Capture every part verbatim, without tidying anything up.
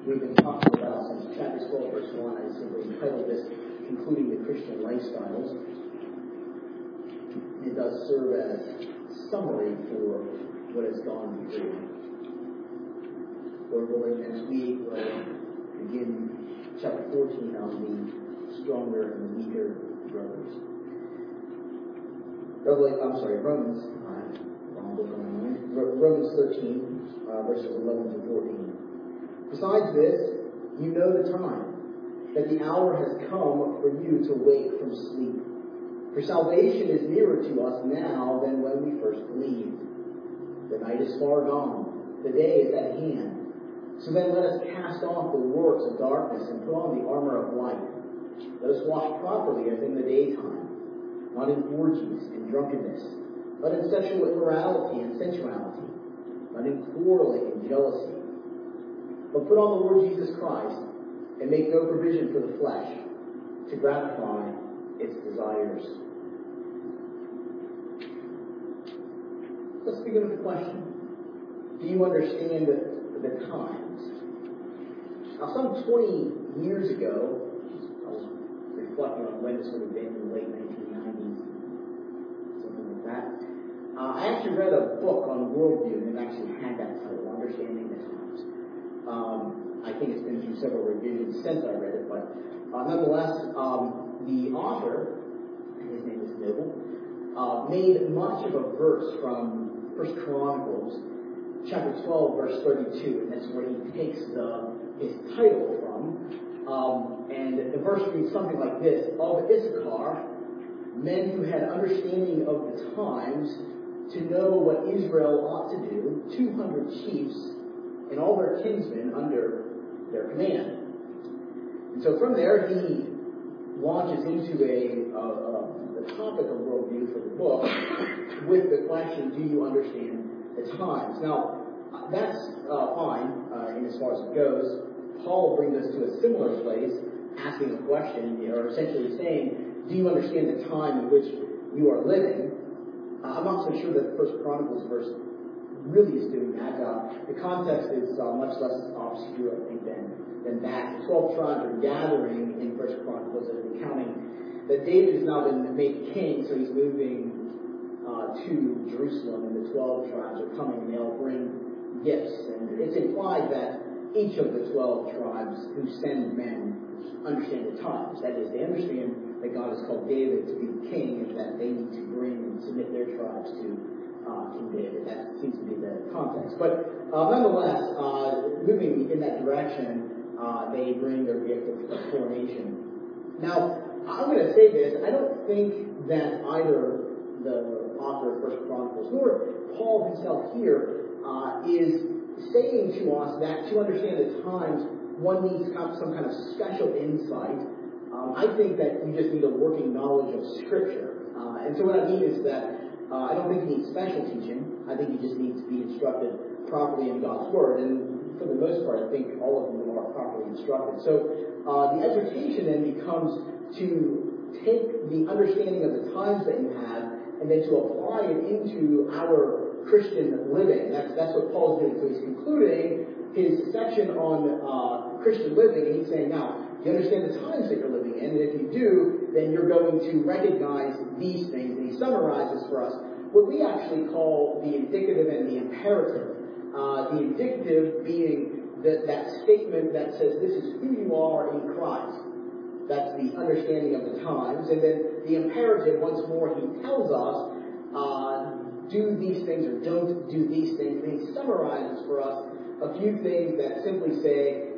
we've been talking about since chapter twelve, verse one. I simply entitled this, Concluding the Christian Lifestyles. It does serve as summary for what has gone before. Lord willing, next week we'll begin chapter fourteen on the stronger and the weaker brothers. Revelation, I'm sorry, Romans, uh, wrong book on my mind. Romans thirteen, uh, verses eleven to fourteen. Besides this, you know the time, that the hour has come for you to wake from sleep. For salvation is nearer to us now than when we first believed. The night is far gone, the day is at hand. So then let us cast off the works of darkness and put on the armor of light. Let us walk properly as in the daytime, not in orgies and drunkenness, but in sexual immorality and sensuality, not in quarreling and jealousy. But put on the Lord Jesus Christ and make no provision for the flesh to gratify its desires. Let's begin with the question. Do you understand the, the times? Now, some twenty years ago, I was reflecting on when this would have been in the late nineteen nineties, something like that. Uh, I actually read a book on worldview, and it actually had that title, Understanding the Times. Um, I think it's been through several revisions since I read it, but uh, nonetheless, um, the author, and his name is Noble, uh, made much of a verse from First Chronicles, chapter twelve, verse thirty-two, and that's where he takes the, his title from. Um, and the verse reads something like this: Of Issachar, men who had understanding of the times, to know what Israel ought to do, two hundred chiefs, and all their kinsmen under their command. And so from there, he launches into a, a, a the topic of worldview for the book with the question, do you understand the times? Now, that's uh, fine uh, in as far as it goes. Paul brings us to a similar place, asking a question, or essentially saying, do you understand the time in which you are living? Uh, I'm not so sure that the First Chronicles verse really is doing that. Uh, the context is uh, much less obscure, I think, than, than that. The twelve tribes are gathering in First Chronicles and recounting that David has now been made king, so he's moving uh, to Jerusalem, and the twelve tribes are coming, and they'll bring gifts. And it's implied that each of the twelve tribes who send men understand the times. That is, they understand that God has called David to be the king, and that they need to bring and submit their tribes to Uh, King David. That seems to be the context. But uh, nonetheless, uh, moving in that direction, uh, they bring their gift of coronation. Now, I'm going to say this. I don't think that either the author of First Chronicles nor Paul himself here uh, is saying to us that to understand the times, one needs some kind of special insight. Um, I think that you just need a working knowledge of Scripture. Uh, and so what I mean is that Uh, I don't think you need special teaching. I think you just need to be instructed properly in God's Word. And for the most part, I think all of you are properly instructed. So uh, the exhortation then becomes to take the understanding of the times that you have and then to apply it into our Christian living. That's, that's what Paul's doing. So he's concluding his section on uh, Christian living, and he's saying, now, you understand the times that you're living in, and if you do, then you're going to recognize these things. And he summarizes for us what we actually call the indicative and the imperative. Uh, the indicative being that, that statement that says this is who you are in Christ. That's the understanding of the times. And then the imperative, once more, he tells us, uh, do these things or don't do these things. And he summarizes for us a few things that simply say,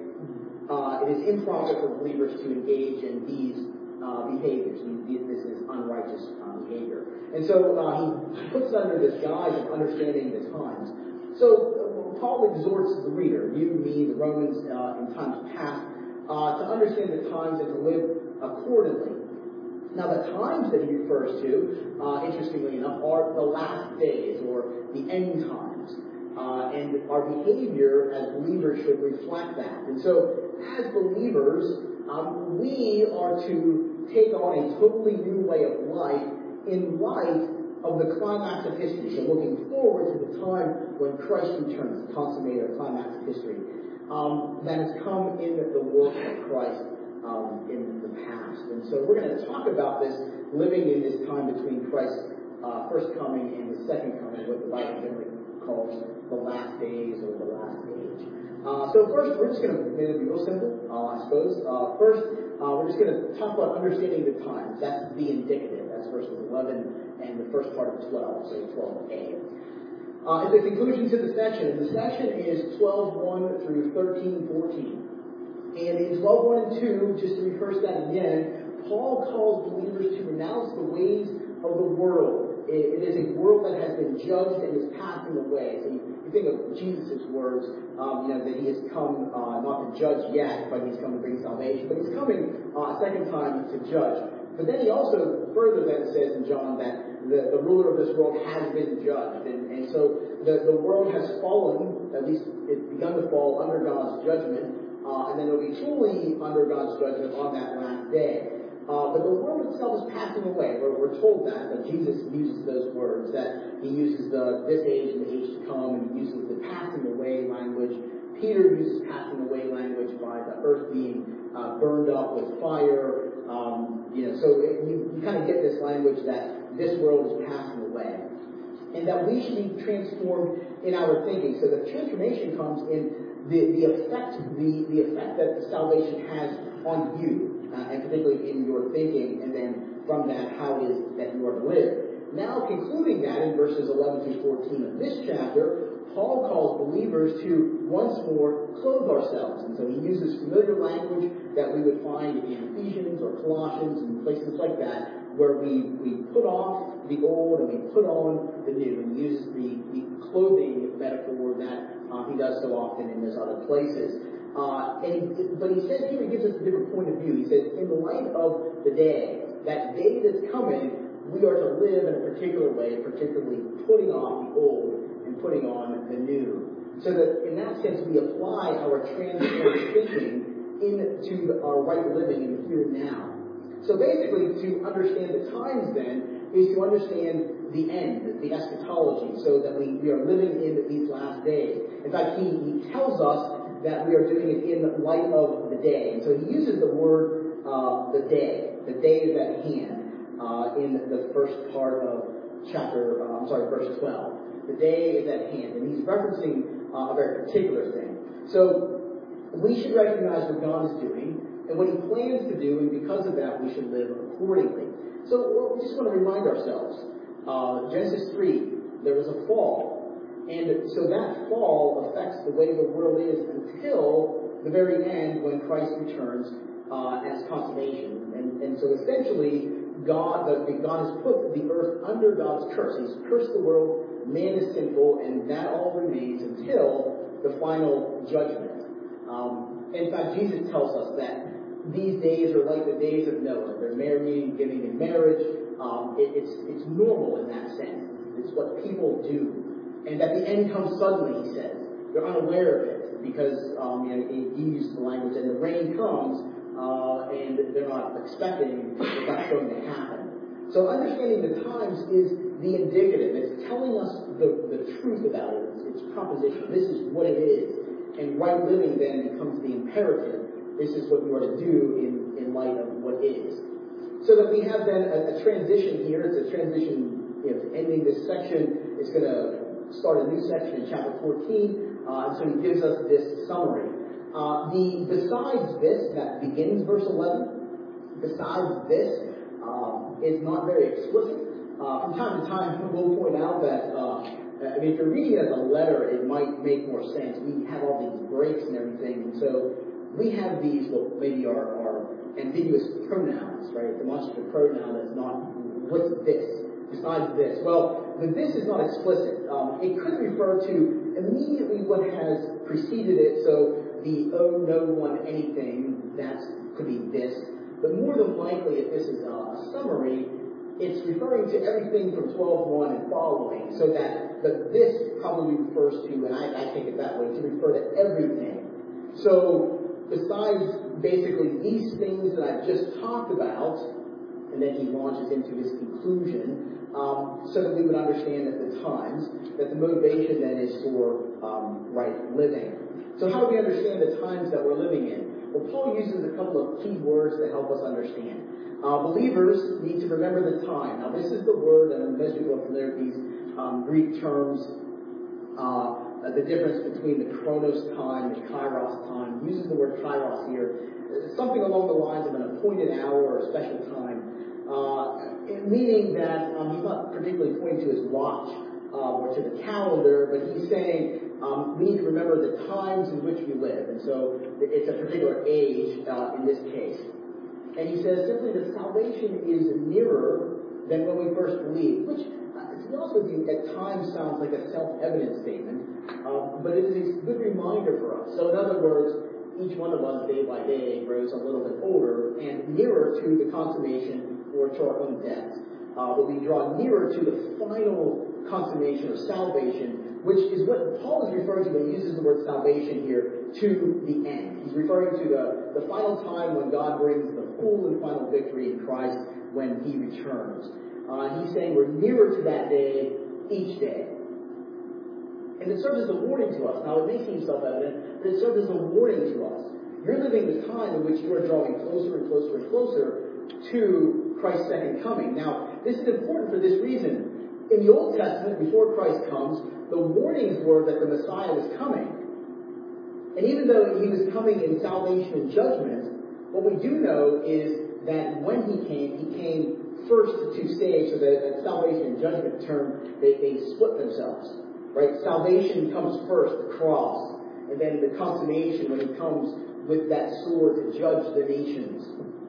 Uh, it is improper for believers to engage in these uh, behaviors. This is unrighteous uh, behavior. And so uh, he puts it under this guise of understanding the times. So uh, Paul exhorts the reader, you, me, the Romans uh, in times past, uh, to understand the times and to live accordingly. Now the times that he refers to, uh, interestingly enough, are the last days or the end times. Uh, and our behavior as believers should reflect that. And so, as believers, um, we are to take on a totally new way of life in light of the climax of history. So, looking forward to the time when Christ returns, the consummated climax of history. Um, that has come the work of Christ um, in the past. And so we're going to talk about this, living in this time between Christ's uh, first coming and his second coming, what the Bible generally calls the last days or the last age. Uh, so first, we're just going to make it real simple, uh, I suppose. Uh, first, uh, we're just going to talk about understanding the times. That's the indicative. That's verses eleven and the first part of twelve, so twelve A. Uh, it's the conclusion to the section. The section is twelve one through thirteen fourteen. And in twelve one and two, just to rehearse that again, Paul calls believers to renounce the ways of the world. It, it is a world that has been judged and is passing away. So you, you think of Jesus' words, um, you know, that he has come uh, not to judge yet, but he's come to bring salvation. But he's coming uh, a second time to judge. But then he also further then says in John that the, the ruler of this world has been judged. And, and so the, the world has fallen, at least it's begun to fall under God's judgment, uh, and then it will be truly under God's judgment on that last day. Uh, but the world itself is passing away. We're, we're told that, that Jesus uses those words, that he uses the this age and the age to come, and he uses the passing away language. Peter uses passing away language by the earth being uh, burned up with fire. Um, you know, so it, you, you kind of get this language that this world is passing away, and that we should be transformed in our thinking. So the transformation comes in the, the effect, the, the effect that the salvation has on you. Uh, and particularly in your thinking, and then from that, how it is that you are to live. Now, concluding that in verses eleven through fourteen of this chapter, Paul calls believers to once more clothe ourselves. And so he uses familiar language that we would find in Ephesians or Colossians and places like that, where we, we put off the old and we put on the new. And he uses the, the clothing metaphor that uh, he does so often in those other places. Uh, and he, but he says here, he gives us a different point of view. He says, in the light of the day, that day that's coming, we are to live in a particular way, particularly putting off the old and putting on the new. So that in that sense, we apply our transformed thinking into our right living in the here and now. So basically, to understand the times then is to understand the end, the eschatology, so that we, we are living in these last days. In fact, he, he tells us that we are doing it in light of the day. And so he uses the word uh, the day. The day is at hand uh, in the first part of chapter, uh, I'm sorry, verse twelve. The day is at hand. And he's referencing uh, a very particular thing. So we should recognize what God is doing and what he plans to do, and because of that, we should live accordingly. So well, we just want to remind ourselves, uh, Genesis three, there was a fall. And so that fall affects the way the world is until the very end when Christ returns uh, as consummation. And, and so essentially, God, the, God has put the earth under God's curse. He's cursed the world, man is sinful, and that all remains until the final judgment. Um, in fact, Jesus tells us that these days are like the days of Noah. They're marrying, giving in marriage. Um, it, it's, it's normal in that sense. It's what people do. And that the end comes suddenly, he says. They're unaware of it because um, you know, he uses the language, and the rain comes, uh, and they're not expecting that that's going to happen. So understanding the times is the indicative. It's telling us the, the truth about it. It's, it's proposition. This is what it is. And right living then becomes the imperative. This is what you are to do in, in light of what is. So that we have then a, a transition here. It's a transition, you know, to ending this section. It's going to start a new section in chapter fourteen, uh, and so he gives us this summary. Uh, the besides this, that begins verse eleven, besides this, uh, is not very explicit. Uh, from time to time, we'll point out that, uh, I mean, if you're reading it as a letter, it might make more sense. We have all these breaks and everything, and so we have these, well, maybe our, our ambiguous pronouns, right? Demonstrative pronoun that's not, what's this? Besides this. Well, the this is not explicit. Um, it could refer to immediately what has preceded it. So the oh, no one, anything, that could be this. But more than likely, if this is a summary, it's referring to everything from twelve one and following. So that the this probably refers to, and I, I take it that way, to refer to everything. So besides basically these things that I've just talked about, and then he launches into his conclusion, um, so that we would understand at the times that the motivation then is for um, right living. So how do we understand the times that we're living in? Well, Paul uses a couple of key words to help us understand. Uh, believers need to remember the time. Now, this is the word, and most people are familiar with these um, Greek terms, uh, the difference between the chronos time and kairos time. He uses the word kairos here. It's something along the lines of an appointed hour or a special time, uh, meaning that um, he's not particularly pointing to his watch uh, or to the calendar, but he's saying um, we need to remember the times in which we live. And so it's a particular age uh, in this case. And he says simply that salvation is nearer than when we first believed, which, uh, to be honest with you, at times sounds like a self-evident statement, uh, but it is a good reminder for us. So in other words, each one of us, day by day, grows a little bit older and nearer to the consummation or to our own death. Uh, but we draw nearer to the final consummation or salvation, which is what Paul is referring to when he uses the word salvation here, to the end. He's referring to the, the final time when God brings the full and final victory in Christ when he returns. Uh, he's saying we're nearer to that day each day. And it serves as a warning to us. Now, it may seem self-evident, but it serves as a warning to us. You're living the time in which you are drawing closer and closer and closer to Christ's second coming. Now, this is important for this reason. In the Old Testament, before Christ comes, the warnings were that the Messiah was coming. And even though he was coming in salvation and judgment, what we do know is that when he came, he came first to save, so that, that salvation and judgment term, they, they split themselves. Right? Salvation comes first, the cross, and then the consummation when he comes with that sword to judge the nations.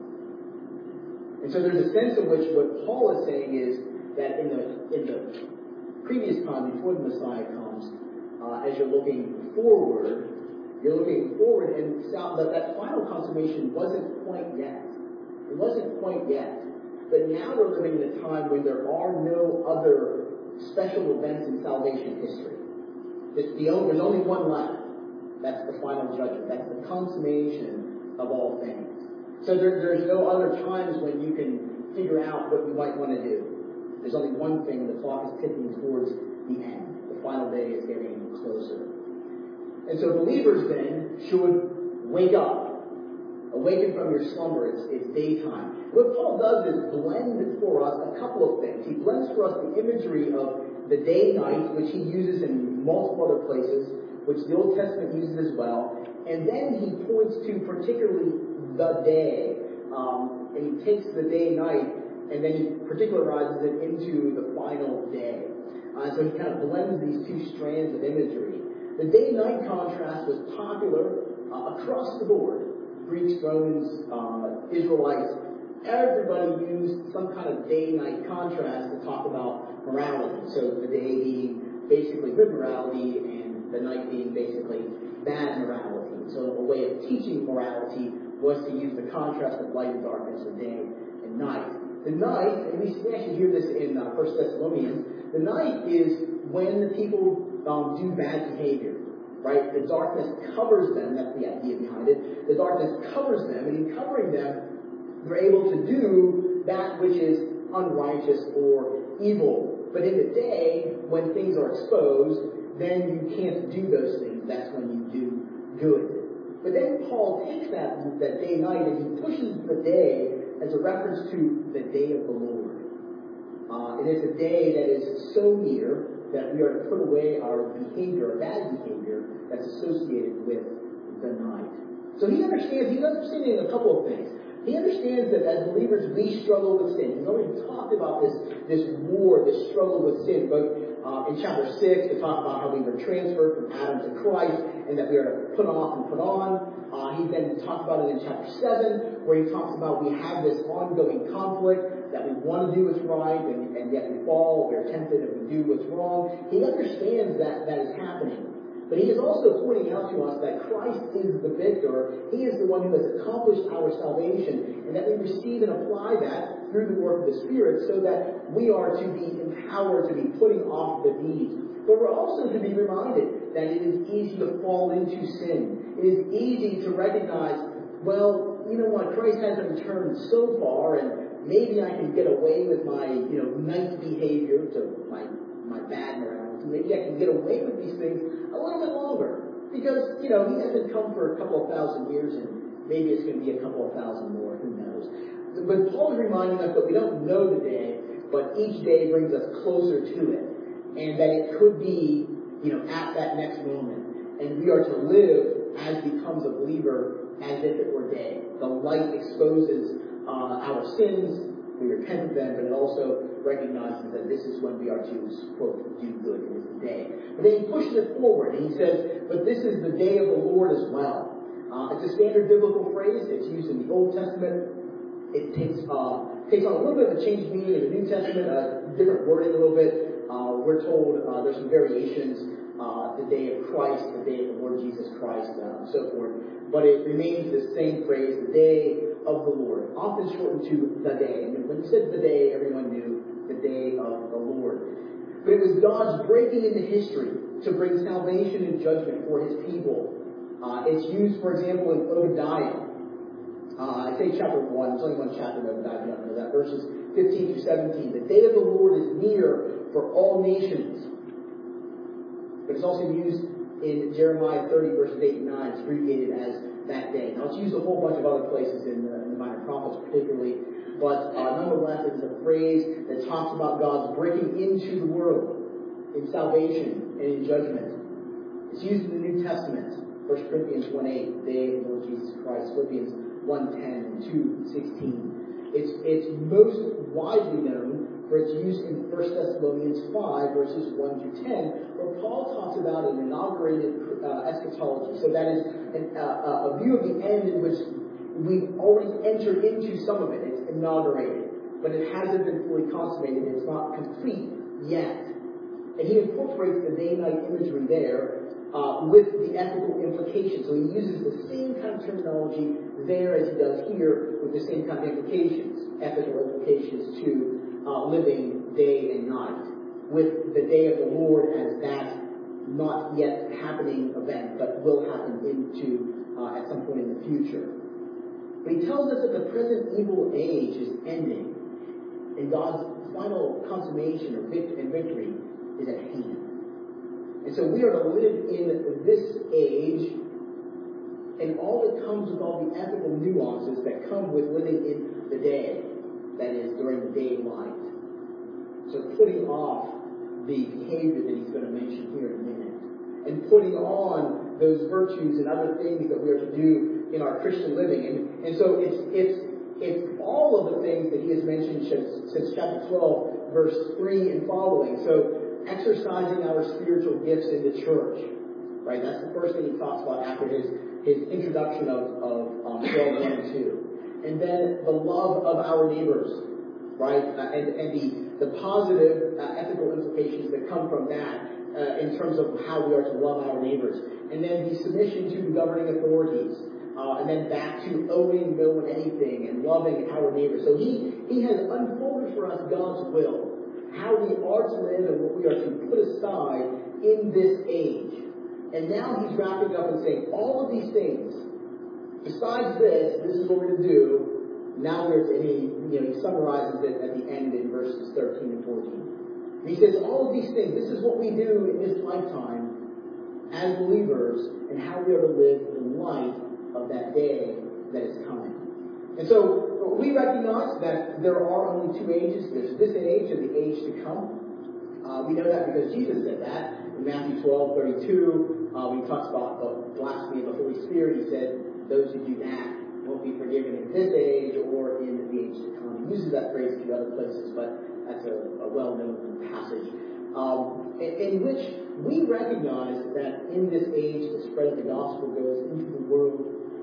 And so there's a sense in which what Paul is saying is that in the in the previous time, before the Messiah comes, uh, as you're looking forward, you're looking forward, and that, that final consummation wasn't quite yet. It wasn't quite yet. But now we're living in a time when there are no other special events in salvation history. The, the only, there's only one left. That's the final judgment. That's the consummation of all things. So there, there's no other times when you can figure out what you might want to do. There's only one thing. The clock is ticking towards the end. The final day is getting closer. And so believers then should wake up. Awaken from your slumber. It's, it's daytime. What Paul does is blend for us a couple of things. He blends for us the imagery of the day-night, which he uses in multiple other places, which the Old Testament uses as well. And then he points to particularly the day. Um, and he takes the day-night, and then he particularizes it into the final day. Uh, so he kind of blends these two strands of imagery. The day-night contrast was popular uh, across the board. Greeks, Romans, uh, Israelites, everybody used some kind of day-night contrast to talk about morality. So the day being basically good morality and the night being basically bad morality. So a way of teaching morality was to use the contrast of light and darkness, or day and night. The night, and we actually hear this in uh, First Thessalonians, the night is when the people um, do bad behavior. Right? The darkness covers them. That's the idea behind it. The darkness covers them, and in covering them, they're able to do that which is unrighteous or evil. But in the day, when things are exposed, then you can't do those things. That's when you do good. But then Paul takes that, that day-night, and he pushes the day as a reference to the day of the Lord. Uh, it is a day that is so near that we are to put away our behavior, our bad behavior, that's associated with the night. So he understands, he's understanding a couple of things. He understands that as believers, we struggle with sin. He's already talked about this, this war, this struggle with sin. Both uh, in chapter six, we talk about how we were transferred from Adam to Christ, and that we are to put off and put on. Uh, he then talked about it in chapter seven, where he talks about we have this ongoing conflict, that we want to do what's right, and, and yet we fall, we're tempted, and we do what's wrong. He understands that that is happening. But he is also pointing out to us that Christ is the victor. He is the one who has accomplished our salvation, and that we receive and apply that through the work of the Spirit, so that we are to be empowered to be putting off the deeds. But we're also to be reminded that it is easy to fall into sin. It is easy to recognize, well, you know what, Christ hasn't returned so far, and maybe I can get away with my, you know, night behavior, to my, my bad morality. Maybe I can get away with these things a little bit longer. Because, you know, he hasn't come for a couple of thousand years, and maybe it's going to be a couple of thousand more, who knows. But Paul is reminding us that we don't know the day, but each day brings us closer to it. And that it could be, you know, at that next moment. And we are to live as becomes a believer as if it were day. The light exposes uh, our sins, we repent of them, but it also recognizes that this is when we are to, quote, do good, it is the day. But then he pushes it forward, and he says, but this is the day of the Lord as well. Uh, it's a standard biblical phrase. It's used in the Old Testament. It takes uh, takes on a little bit of a changed meaning in the New Testament, uh, different wording a little bit. Uh, we're told uh, there's some variations. Uh, the day of Christ, the day of the Lord Jesus Christ, uh, and so forth. But it remains the same phrase, the day of the Lord, often shortened to the day. And when you said the day, everyone knew the day of the Lord. But it was God's breaking into history to bring salvation and judgment for his people. Uh, it's used, for example, in Obadiah. Uh, I say chapter one, there's only one chapter in Obadiah, you don't know that, verses fifteen through seventeen. The day of the Lord is near for all nations. But it's also used in Jeremiah thirty, verses eight and nine. It's abbreviated as that day. Now, it's used a whole bunch of other places in the, in the Minor Prophets particularly. But uh, nonetheless, it is a phrase that talks about God's breaking into the world in salvation and in judgment. It's used in the New Testament. First Corinthians one eight, the day of the Lord Jesus Christ. Philippians one ten and two sixteen. It's, it's most widely known for its use in First Thessalonians five, verses one through ten, where Paul talks about an inaugurated uh, eschatology. So that is an, uh, a view of the end in which we've already entered into some of it. It's inaugurated, but it hasn't been fully consummated. It's not complete yet. And he incorporates the day-night imagery there uh, with the ethical implications. So he uses the same kind of terminology there as he does here with the same kind of implications, ethical implications to Uh, living day and night, with the day of the Lord as that not yet happening event, but will happen into uh, at some point in the future. But he tells us that the present evil age is ending, and God's final consummation or vict- and victory is at hand. And so we are to live in this age, and all that comes with all the ethical nuances that come with living in the day. That is, during the daylight. So putting off the behavior that he's going to mention here in a minute. And putting on those virtues and other things that we are to do in our Christian living. And, and so it's, it's, it's all of the things that he has mentioned since, since chapter twelve, verse three and following. So exercising our spiritual gifts in the church. Right? That's the first thing he talks about after his, his introduction of, of um, twelve, one and two. And then the love of our neighbors, right? Uh, and and the, the positive uh, ethical implications that come from that uh, in terms of how we are to love our neighbors. And then the submission to the governing authorities. Uh, and then back to owing no one anything and loving our neighbors. So he, he has unfolded for us God's will, how we are to live and what we are to put aside in this age. And now he's wrapping up and saying all of these things, besides this, this is what we're going to do. Now we're to, and he, you know, he summarizes it at the end in verses thirteen and fourteen. And he says, all of these things, this is what we do in this lifetime as believers and how we are to live in light of that day that is coming. And so we recognize that there are only two ages. There's this age and the age to come. Uh, we know that because Jesus said that in Matthew twelve thirty-two. Uh, when he talks about the blasphemy of the Holy Spirit, he said, those who do that won't be forgiven in this age or in the age to come. He uses that phrase a few other places, but that's a, a well-known passage. Um, in, in which we recognize that in this age, the spread of the gospel goes into the world,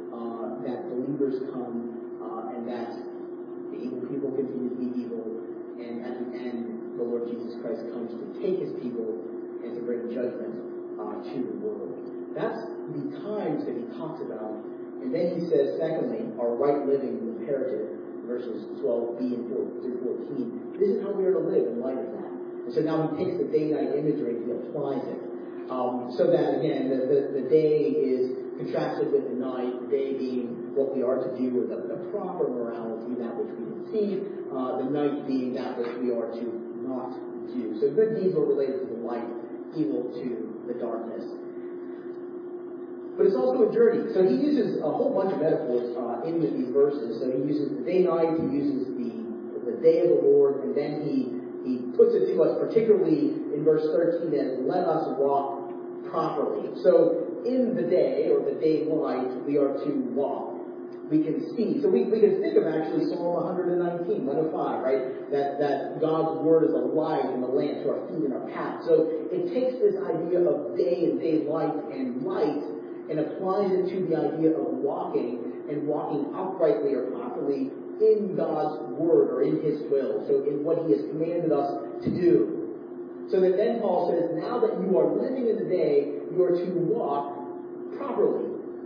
uh, that believers come, uh, and that the evil people continue to be evil, and at the end, the Lord Jesus Christ comes to take his people and to bring judgment uh, to the world. That's the times that he talks about. And then he says, secondly, our right living imperative, verses twelve b and through fourteen. This is how we are to live in light of that. And so now he takes the day-night imagery and he applies it. Um, so that, again, the, the, the day is contrasted with the night, the day being what we are to do with the, the proper morality, that which we conceive, uh, the night being that which we are to not do. So good deeds are related to the light, evil to the darkness. but it's also a journey. So he uses a whole bunch of metaphors uh, in these verses. So he uses the day-night, he uses the the day of the Lord, and then he he puts it to us, particularly in verse thirteen, as let us walk properly. So in the day, or the day-light, we are to walk. We can see. So we, we can think of actually Psalm one nineteen, one oh five, right? That, that God's word is a light and a lamp to our feet and our path. So it takes this idea of day and daylight and light and applies it to the idea of walking and walking uprightly or properly in God's word or in his will. So in what he has commanded us to do. So that then Paul says, now that you are living in the day, you are to walk properly.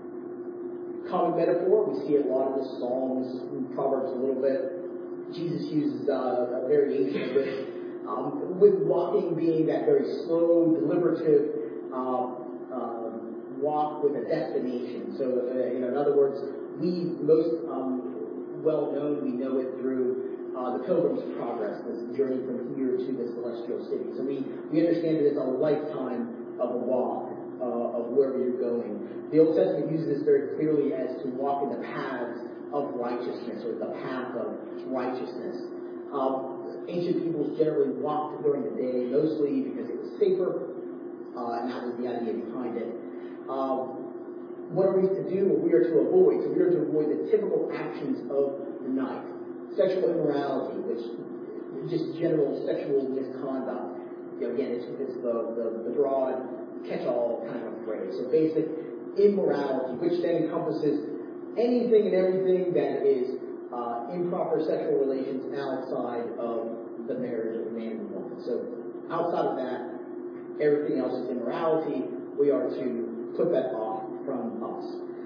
Common metaphor, we see a lot of the Psalms, Proverbs a little bit. Jesus uses uh, a variation of this, um, with walking being that very slow, deliberative uh, uh, walk with a destination. So, uh, you know, in other words, we most um, well known, we know it through uh, the Pilgrim's Progress, this journey from here to the celestial city. So we, we understand that it's a lifetime of a walk. Uh, of wherever you're going. The Old Testament uses this very clearly as to walk in the paths of righteousness, or the path of righteousness. Um, ancient peoples generally walked during the day, mostly because it was safer, uh, and that was the idea behind it. Um, what are we to do? What we are to avoid? So we are to avoid the typical actions of the night. Sexual immorality, which is just general sexual misconduct. You know, again, it's, it's the, the, the broad catch-all kind of phrase. So basic immorality, which then encompasses anything and everything that is uh, improper sexual relations outside of the marriage of a man and woman. So outside of that, everything else is immorality. We are to put that off from us.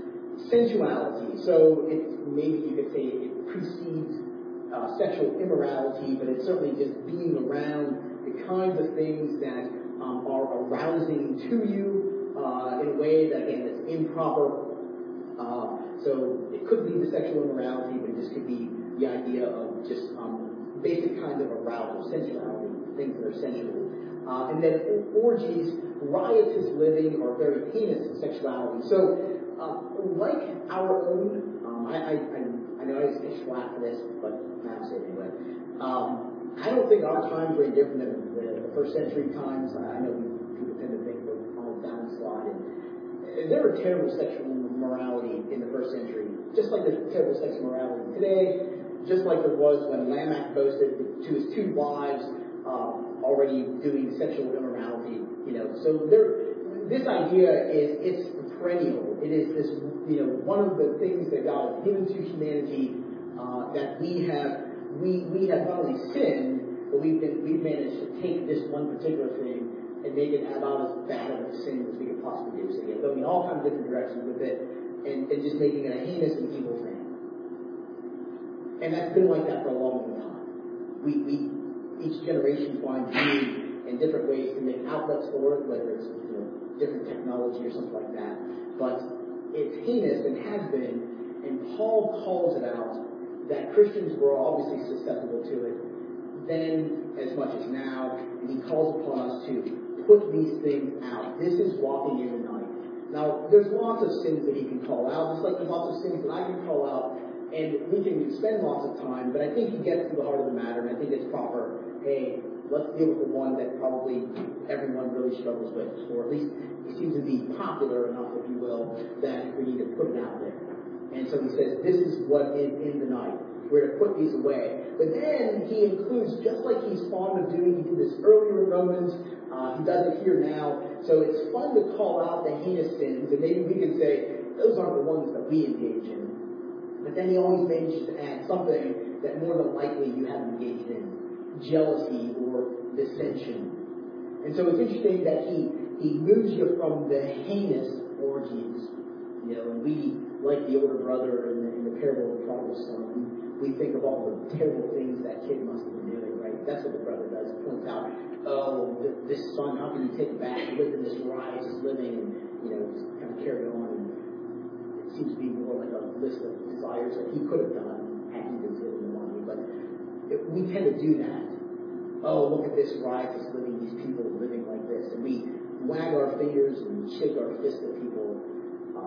Sensuality. So it maybe you could say it precedes uh, sexual immorality, but it's certainly just being around the kinds of things that Um, are arousing to you uh, in a way that, again, is improper. Uh, so it could lead to sexual immorality, but it just could be the idea of just um, basic kinds of arousal, sensuality, things that are sensual. Uh, and then orgies, riotous living, or very heinous sexuality. So, uh, like our own, um, I, I, I, I know I just get slack for this, but I'll say it anyway. Um, I don't think our times are any different than the, the first century times. I know people tend to think we're on a downslide. And there were terrible sexual morality in the first century, just like there's terrible sexual morality today, just like there was when Lamech boasted to his two wives uh, already doing sexual immorality. You know, so there, this idea is it's perennial. It is this, you know, one of the things that God has given to humanity uh, that we have. We we have not only sinned, but we've been we've managed to take this one particular thing and make it about as bad of a sin as we could possibly do. So yeah, going in all kinds of different directions with it, and, and just making it a heinous and evil thing. And that's been like that for a long, long time. We we each generation finds need in different ways to make outlets for it, whether it's, you know, different technology or something like that. But it's heinous and has been, and Paul calls it out. That Christians were obviously susceptible to it then as much as now, and he calls upon us to put these things out. This is walking in the night. Now, there's lots of sins that he can call out, just like there's lots of sins that I can call out, and we can spend lots of time, but I think he gets to the heart of the matter, and I think it's proper. Hey, let's deal with the one that probably everyone really struggles with, or at least it seems to be popular enough, if you will, that we need to put it out there. And so he says, this is what is in the night. We're to put these away. But then he includes, just like he's fond of doing, he did this earlier in Romans, uh, he does it here now. So it's fun to call out the heinous sins, and maybe we can say, those aren't the ones that we engage in. But then he always manages to add something that more than likely you haven't engaged in. Jealousy or dissension. And so it's interesting that he, he moves you from the heinous orgies. You know, and we, like the older brother in the, in the parable of the prodigal son, we think of all the terrible things that kid must have been doing, right? That's what the brother does. He points out, oh, th- this son, how can you take it back? He lived in this riotous living, and, you know, just kind of carried on. And it seems to be more like a list of desires that he could have done had he been given the money. But it, we tend to do that. Oh, look at this riotous living, these people living like this. And we wag our fingers and shake our fist at people.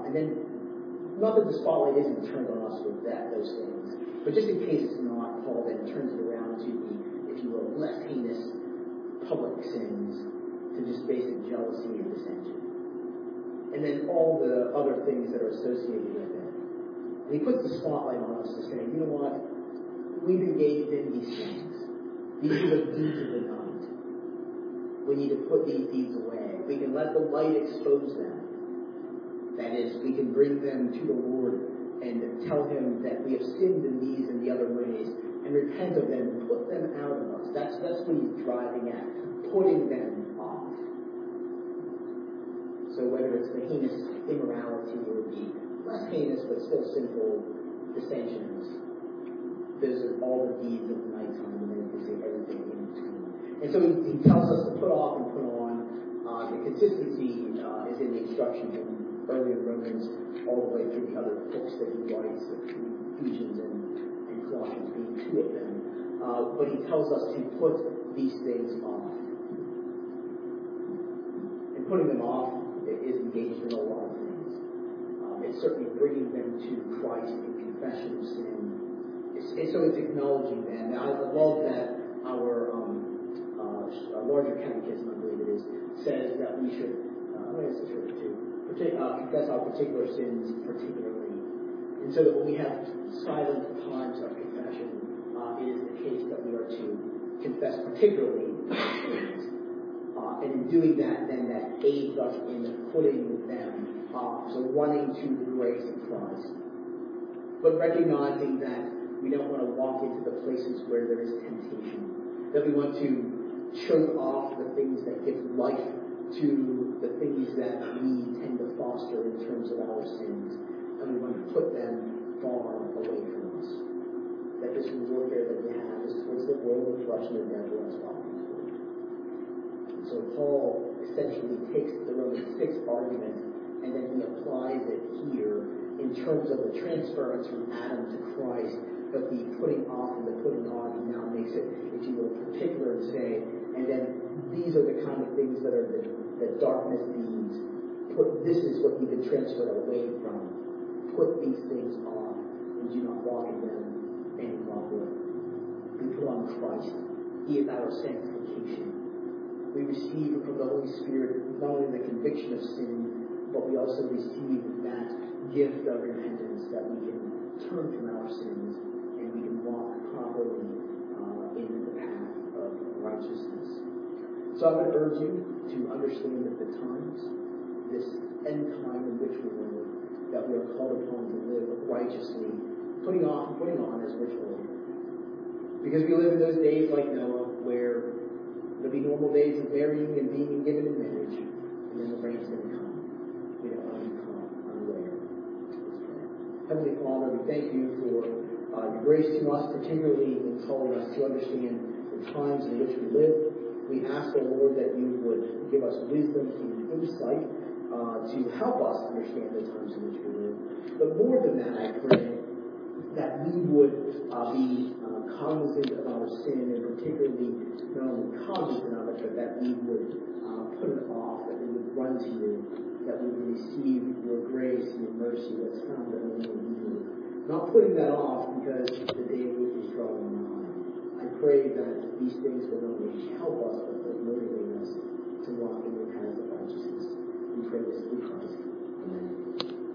and then, not that the spotlight isn't turned on us with that, those things, but just in case it's not, Paul then turns it around to the, if you will, less heinous public sins, to just basic jealousy and dissension. And then all the other things that are associated with it. And he puts the spotlight on us to say, you know what? We've engaged in these things. These are the deeds of the night. We need to put these deeds away. We can let the light expose them. That is, we can bring them to the Lord and tell him that we have sinned in these and the other ways and repent of them and put them out of us. That's, that's what he's driving at, putting them off. So whether it's the heinous immorality or the less heinous but still sinful dissensions, those are all the deeds of the nighttime, and then we say everything in between. And so he, he tells us to put off and put on. Uh, the consistency uh, is in the instruction from earlier Romans all the way through the other books that he writes, Ephesians and, and Colossians being two of them. Uh, but he tells us to put these things off. And putting them off is engaged in a lot of things. Um, it's certainly bringing them to Christ in confession of sin. It's, it's, so it's acknowledging them. I love that our um, uh, larger catechism, I believe it is, says that we should, uh, what is it, to partic- uh, confess our particular sins particularly. And so that when we have silent times of confession, uh, it is the case that we are to confess particularly sins. Uh, and in doing that, then that aids us in putting them off. So running to the grace of Christ. But recognizing that we don't want to walk into the places where there is temptation. That we want to choke off the things that give life to the things that we tend to foster in terms of our sins. And we want to put them far away from us. That this warfare that we have is towards the world, the flesh, and the devil as well. So Paul essentially takes the Romans six argument and then he applies it here in terms of the transference from Adam to Christ, but the putting off and the putting on, he now makes it, if you will, particular and say, and then these are the kind of things that are the, the darkness deeds. Put, this is what you've been transferred away from. Put these things on and do not walk in them any longer. We put on Christ. He is our sanctification. We receive from the Holy Spirit not only the conviction of sin, but we also receive that gift of repentance that we can turn from our sins and we can walk properly uh, in the path of righteousness. So I would urge you to understand that the times, this end time in which we live, that we are called upon to live righteously, putting off and putting on as we're told. Because we live in those days like Noah, where there'll be normal days of marrying and being given in marriage, and then the rain's going to come. We don't want to be caught unaware. Heavenly Father, we thank you for uh, your grace to us, particularly in calling us to understand the times in which we live. We ask, O Lord, that you would give us wisdom and insight uh, to help us understand the times in which we live. But more than that, I pray that we would uh, be uh, cognizant of our sin, and particularly not only cognizant of it, but that we would uh, put it off, that we would run to you, that we would receive your grace and your mercy that's found only in you. Not putting that off because the day of which is drawing nigh. I pray that these things will not only help us, but will motivate us to walk in the path of righteousness. We pray this through Christ. Amen.